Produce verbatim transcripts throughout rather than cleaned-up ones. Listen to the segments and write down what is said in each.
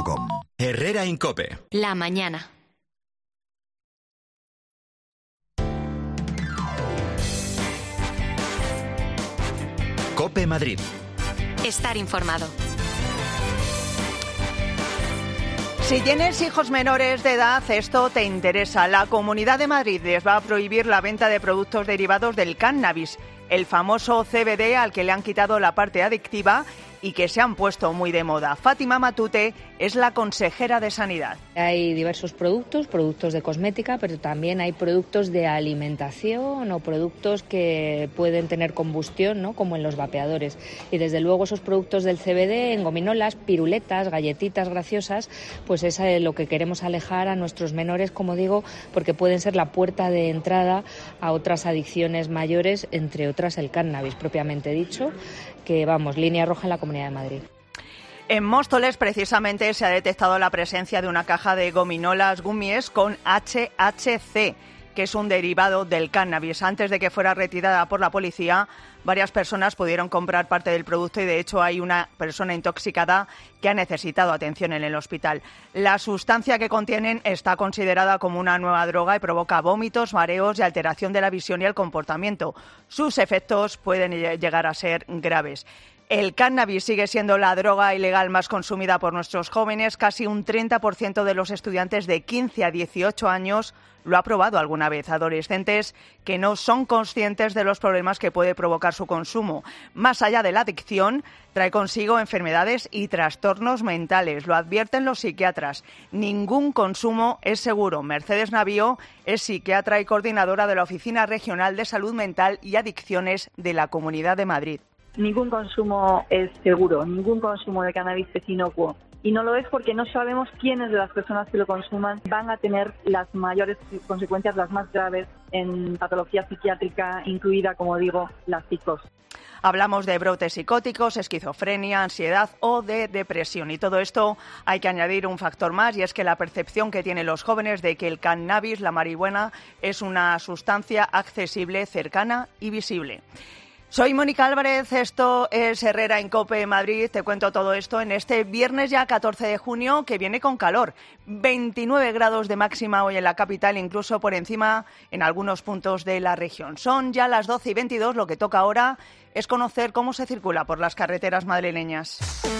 punto com. Herrera Incope. La mañana. Cope Madrid. Estar informado. Si tienes hijos menores de edad, esto te interesa. La Comunidad de Madrid les va a prohibir la venta de productos derivados del cannabis, el famoso C B D al que le han quitado la parte adictiva y que se han puesto muy de moda. Fátima Matute es la consejera de Sanidad. Hay diversos productos, productos de cosmética, pero también hay productos de alimentación o productos que pueden tener combustión, ¿no?, como en los vapeadores. Y desde luego esos productos del C B D, en gominolas, piruletas, galletitas graciosas, pues es lo que queremos alejar a nuestros menores, como digo, porque pueden ser la puerta de entrada a otras adicciones mayores, entre otras el cannabis propiamente dicho, que vamos, línea roja en la Comunidad de Madrid. En Móstoles, precisamente, se ha detectado la presencia de una caja de gominolas gummies con H H C, que es un derivado del cannabis. Antes de que fuera retirada por la policía, varias personas pudieron comprar parte del producto y, de hecho, hay una persona intoxicada que ha necesitado atención en el hospital. La sustancia que contienen está considerada como una nueva droga y provoca vómitos, mareos y alteración de la visión y el comportamiento. Sus efectos pueden llegar a ser graves. El cannabis sigue siendo la droga ilegal más consumida por nuestros jóvenes. Casi un treinta por ciento de los estudiantes de quince a dieciocho años lo ha probado alguna vez. Adolescentes que no son conscientes de los problemas que puede provocar su consumo. Más allá de la adicción, trae consigo enfermedades y trastornos mentales. Lo advierten los psiquiatras. Ningún consumo es seguro. Mercedes Navío es psiquiatra y coordinadora de la Oficina Regional de Salud Mental y Adicciones de la Comunidad de Madrid. Ningún consumo es seguro, ningún consumo de cannabis es inocuo. Y no lo es porque no sabemos quiénes de las personas que lo consuman van a tener las mayores consecuencias, las más graves en patología psiquiátrica, incluida, como digo, la psicosis. Hablamos de brotes psicóticos, esquizofrenia, ansiedad o de depresión. Y todo esto hay que añadir un factor más, y es que la percepción que tienen los jóvenes de que el cannabis, la marihuana, es una sustancia accesible, cercana y visible. Soy Mónica Álvarez, esto es Herrera Incope Madrid. Te cuento todo esto en este viernes ya catorce de junio, que viene con calor. veintinueve grados de máxima hoy en la capital, incluso por encima en algunos puntos de la región. Son ya las doce y veintidós, lo que toca ahora es conocer cómo se circula por las carreteras madrileñas.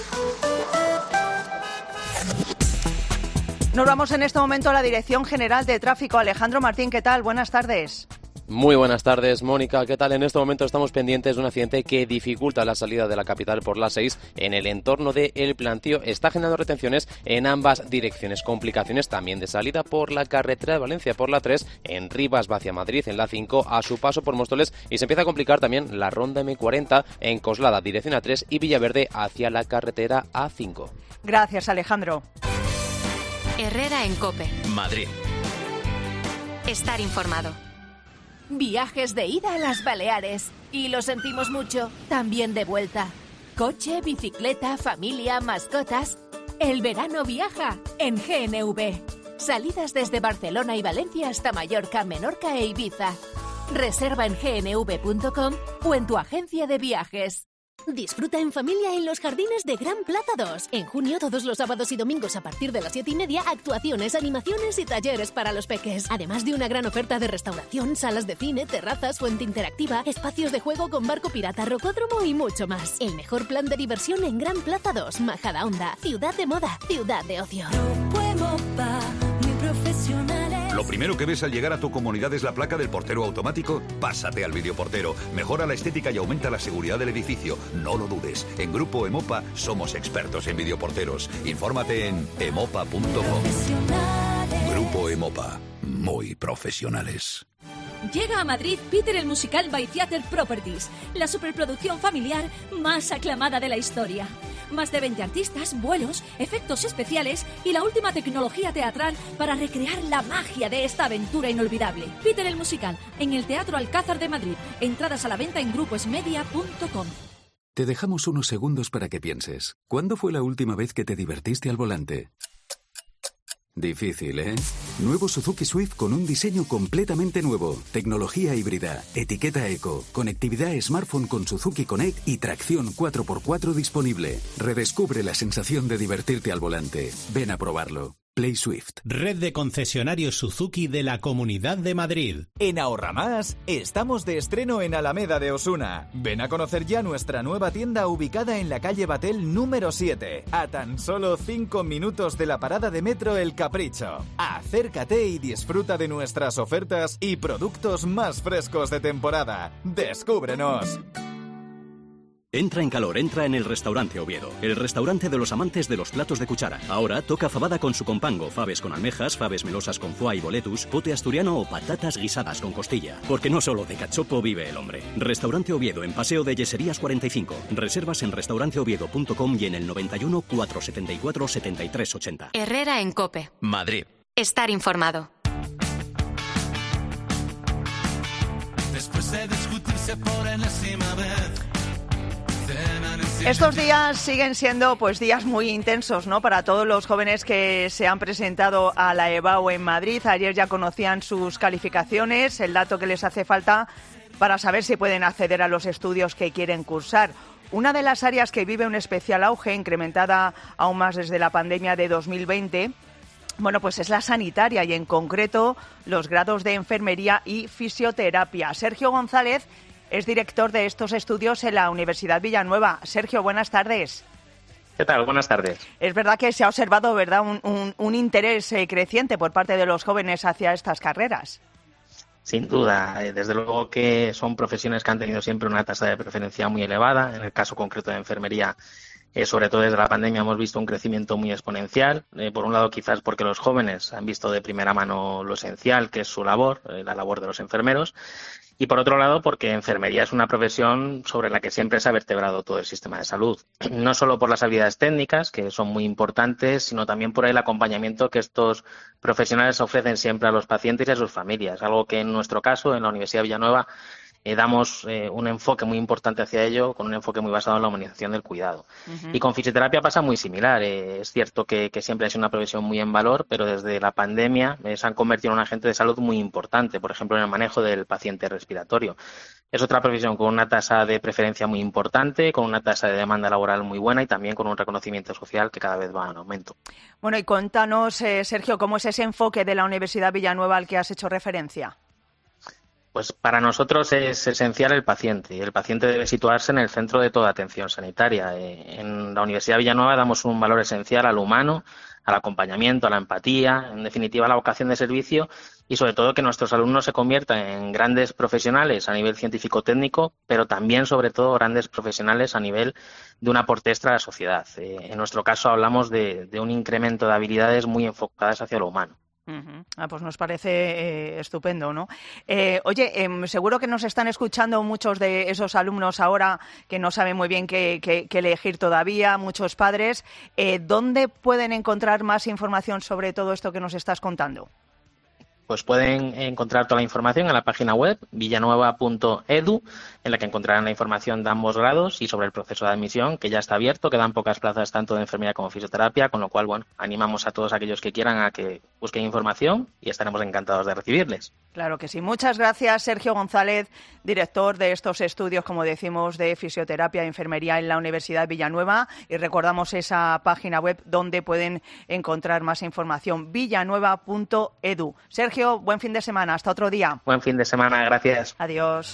Nos vamos en este momento a la Dirección General de Tráfico. Alejandro Martín, ¿qué tal? Buenas tardes. Muy buenas tardes, Mónica. ¿Qué tal? En este momento estamos pendientes de un accidente que dificulta la salida de la capital por la seis en el entorno de El Plantío. Está generando retenciones en ambas direcciones. Complicaciones también de salida por la carretera de Valencia por la tres en Rivas hacia Madrid, en la cinco a su paso por Móstoles, y se empieza a complicar también la ronda eme cuarenta en Coslada, dirección a tres, y Villaverde hacia la carretera a cinco. Gracias, Alejandro. Herrera en Cope. Madrid. Estar informado. Viajes de ida a las Baleares. Y lo sentimos mucho, también de vuelta. Coche, bicicleta, familia, mascotas. El verano viaja en G N V. Salidas desde Barcelona y Valencia hasta Mallorca, Menorca e Ibiza. Reserva en g n v punto com o en tu agencia de viajes. Disfruta en familia en los jardines de Gran Plaza dos. En junio, todos los sábados y domingos a partir de las siete y media, actuaciones, animaciones y talleres para los peques. Además de una gran oferta de restauración, salas de cine, terrazas, fuente interactiva, espacios de juego con barco pirata, rocódromo y mucho más. El mejor plan de diversión en Gran Plaza dos, Majadahonda. Ciudad de moda, ciudad de ocio. Lo primero que ves al llegar a tu comunidad es la placa del portero automático. Pásate al videoportero. Mejora la estética y aumenta la seguridad del edificio. No lo dudes. En Grupo Emopa somos expertos en videoporteros. Infórmate en emopa punto com. Grupo Emopa. Muy profesionales. Llega a Madrid Peter el Musical by Theater Properties, la superproducción familiar más aclamada de la historia. Más de veinte artistas, vuelos, efectos especiales y la última tecnología teatral para recrear la magia de esta aventura inolvidable. Peter el Musical, en el Teatro Alcázar de Madrid. Entradas a la venta en gruposmedia punto com. Te dejamos unos segundos para que pienses. ¿Cuándo fue la última vez que te divertiste al volante? Difícil, ¿eh? Nuevo Suzuki Swift con un diseño completamente nuevo. Tecnología híbrida, etiqueta eco, conectividad smartphone con Suzuki Connect y tracción cuatro por cuatro disponible. Redescubre la sensación de divertirte al volante. Ven a probarlo. Play Swift. Red de concesionarios Suzuki de la Comunidad de Madrid. En Ahorra Más, estamos de estreno en Alameda de Osuna. Ven a conocer ya nuestra nueva tienda ubicada en la calle Batel número siete, a tan solo cinco minutos de la parada de metro El Capricho. Acércate y disfruta de nuestras ofertas y productos más frescos de temporada. ¡Descúbrenos! Entra en calor, entra en el Restaurante Oviedo, el restaurante de los amantes de los platos de cuchara. Ahora toca fabada con su compango, faves con almejas, faves melosas con foie y boletus, pote asturiano o patatas guisadas con costilla. Porque no solo de cachopo vive el hombre. Restaurante Oviedo en Paseo de Yeserías cuarenta y cinco. Reservas en restaurante oviedo punto com y en el noventa y uno, cuatrocientos setenta y cuatro, setenta y tres ochenta. Herrera en COPE. Madrid. Estar informado. Después de discutirse por enésima vez. Estos días siguen siendo pues días muy intensos, ¿no? Para todos los jóvenes que se han presentado a la EBAU en Madrid. Ayer ya conocían sus calificaciones, el dato que les hace falta para saber si pueden acceder a los estudios que quieren cursar. Una de las áreas que vive un especial auge, incrementada aún más desde la pandemia de dos mil veinte, bueno, pues es la sanitaria y en concreto los grados de enfermería y fisioterapia. Sergio González es director de estos estudios en la Universidad Villanueva. Sergio, buenas tardes. ¿Qué tal? Buenas tardes. Es verdad que se ha observado, ¿verdad?, un, un, un interés eh, creciente por parte de los jóvenes hacia estas carreras. Sin duda. Desde luego que son profesiones que han tenido siempre una tasa de preferencia muy elevada. En el caso concreto de enfermería, eh, sobre todo desde la pandemia, hemos visto un crecimiento muy exponencial. Eh, por un lado, quizás porque los jóvenes han visto de primera mano lo esencial que es su labor, eh, la labor de los enfermeros. Y por otro lado, porque enfermería es una profesión sobre la que siempre se ha vertebrado todo el sistema de salud. No solo por las habilidades técnicas, que son muy importantes, sino también por el acompañamiento que estos profesionales ofrecen siempre a los pacientes y a sus familias. Algo que en nuestro caso, en la Universidad Villanueva, Eh, damos eh, un enfoque muy importante hacia ello, con un enfoque muy basado en la humanización del cuidado. Uh-huh. Y con fisioterapia pasa muy similar. Eh, es cierto que, que siempre ha sido una profesión muy en valor, pero desde la pandemia eh, se han convertido en un agente de salud muy importante, por ejemplo, en el manejo del paciente respiratorio. Es otra profesión con una tasa de preferencia muy importante, con una tasa de demanda laboral muy buena y también con un reconocimiento social que cada vez va en aumento. Bueno, y cuéntanos, eh, Sergio, ¿cómo es ese enfoque de la Universidad Villanueva al que has hecho referencia? Pues para nosotros es esencial el paciente y el paciente debe situarse en el centro de toda atención sanitaria. En la Universidad Villanueva damos un valor esencial al humano, al acompañamiento, a la empatía, en definitiva a la vocación de servicio y sobre todo que nuestros alumnos se conviertan en grandes profesionales a nivel científico-técnico, pero también sobre todo grandes profesionales a nivel de un aporte extra a la sociedad. En nuestro caso hablamos de, de un incremento de habilidades muy enfocadas hacia lo humano. Uh-huh. Ah, pues nos parece eh, estupendo, ¿no? Eh, oye, eh, seguro que nos están escuchando muchos de esos alumnos ahora que no saben muy bien qué, qué, qué elegir todavía, muchos padres. Eh, ¿Dónde pueden encontrar más información sobre todo esto que nos estás contando? Pues pueden encontrar toda la información en la página web villanueva punto edu, en la que encontrarán la información de ambos grados y sobre el proceso de admisión, que ya está abierto, quedan pocas plazas tanto de enfermería como fisioterapia, con lo cual, bueno, animamos a todos aquellos que quieran a que busquen información y estaremos encantados de recibirles. Claro que sí. Muchas gracias, Sergio González, director de estos estudios, como decimos, de fisioterapia e enfermería en la Universidad Villanueva. Y recordamos esa página web donde pueden encontrar más información, villanueva punto edu. Sergio, buen fin de semana. Hasta otro día. Buen fin de semana. Gracias. Adiós.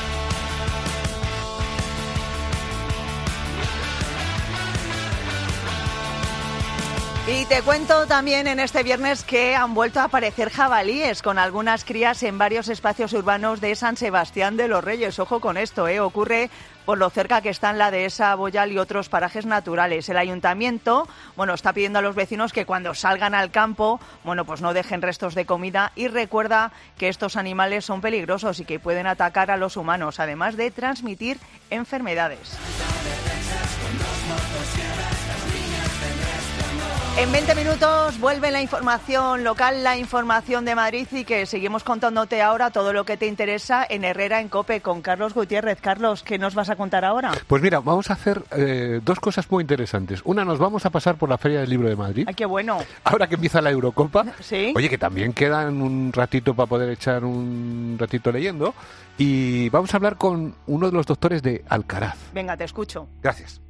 Y te cuento también en este viernes que han vuelto a aparecer jabalíes con algunas crías en varios espacios urbanos de San Sebastián de los Reyes. Ojo con esto, ¿eh? Ocurre por lo cerca que están la dehesa Boyal y otros parajes naturales. El ayuntamiento, bueno, está pidiendo a los vecinos que cuando salgan al campo, bueno, pues no dejen restos de comida y recuerda que estos animales son peligrosos y que pueden atacar a los humanos, además de transmitir enfermedades. En veinte minutos vuelve la información local, la información de Madrid y que seguimos contándote ahora todo lo que te interesa en Herrera en COPE con Carlos Gutiérrez. Carlos, ¿qué nos vas a contar ahora? Pues mira, vamos a hacer eh, dos cosas muy interesantes. Una, nos vamos a pasar por la Feria del Libro de Madrid. ¡Ay, qué bueno! Ahora que empieza la Eurocopa. Sí. Oye, que también quedan un ratito para poder echar un ratito leyendo. Y vamos a hablar con uno de los doctores de Alcaraz. Venga, te escucho. Gracias.